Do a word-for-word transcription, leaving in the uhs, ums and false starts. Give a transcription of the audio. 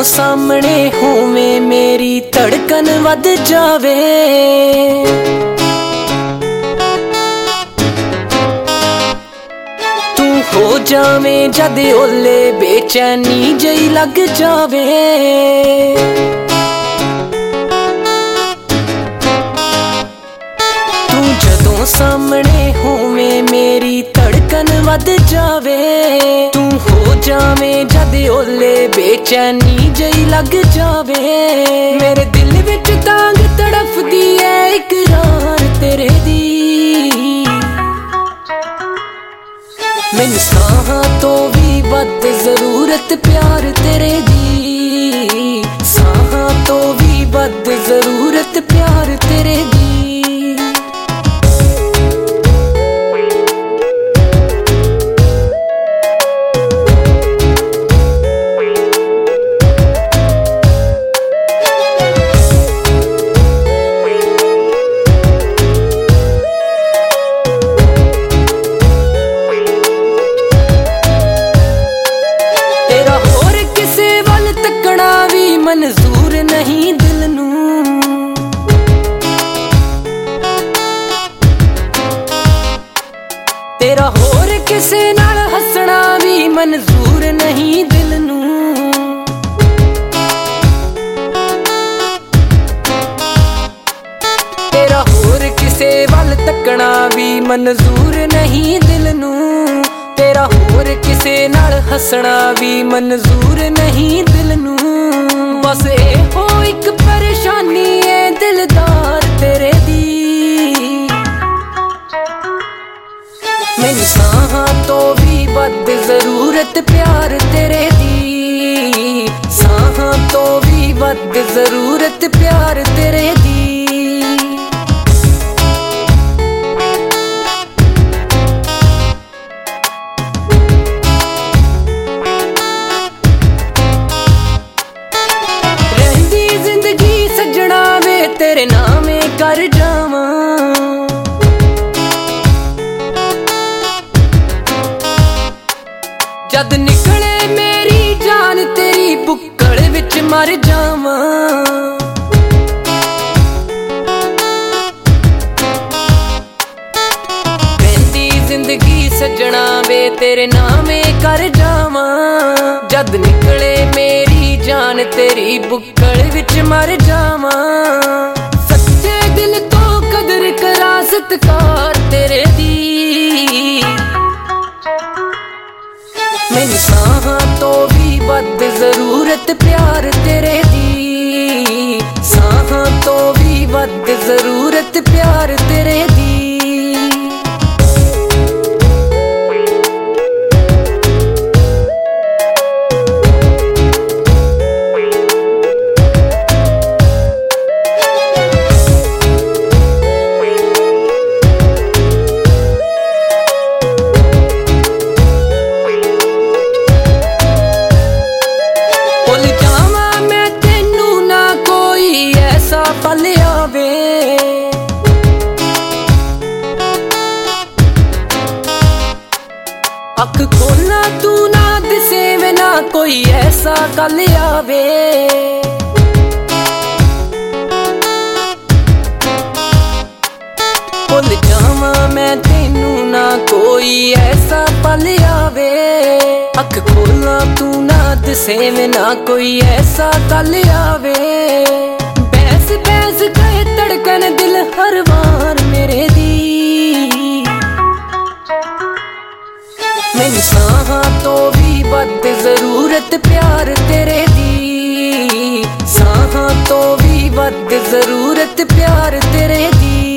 जदों सामने होवे मेरी धड़कन वध जावे। तू हो जावे जद ओले बेचैनी जई लग जावे। तू जदों सामने होवे मेरी धड़कन वध जावे। तू हो जावे जद ओले बेचैनी जई लग जावे। मेरे दिल विच तांग तड़फदी है इकरार तेरे दी। मैनू साहां तो भी वध जरूरत प्यार तेरे दी। साहां तो भी वध जरूरत प्यार तेरे दी। मंजूर नहीं दिल नूं, तेरा होर किसे नाल हसना भी मंजूर नहीं दिल नूं। तेरा होर किसे वल तकना भी मंजूर नहीं दिल नूं। तेरा होर किसे नाल हसना भी मंजूर नहीं दिल नूं। बस एहो एक परेशानी है दिलदार तेरे दी। मैनू साहां तो भी वध जरूरत प्यार तेरे दी। साहां तो भी वध जरूरत प्यार तेरे दी। तेरे नामे कर जावां, जद निकले मेरी जान तेरी बुक्कड़ विच मर जावां। रहिंदी जिंदगी सजना वे तेरे नामे कर जावां। जद निकले मेरी जान तेरी बुक्कड़ विच मर जावां। सच्चे दिल तो कदर करा सत्कार तेरे दी। मैनू साहां तो भी वध जरूरत प्यार तेरे दी। साहां तो भी वध जरूरत प्यार तेरे दी। पल आवे अख खोला तू ना दिसे वे ना कोई ऐसा कल आवे। भुल जावां मैं तेनू ना कोई ऐसा पल आवे। अख खोला तू ना दिसे वे ना कोई ऐसा कल आवे। बहस कहे धड़कन दिल हर बार मेरे दी। मैनू साहां तो भी वध जरूरत प्यार तेरे दी। साहां तो भी वध जरूरत प्यार तेरे दी।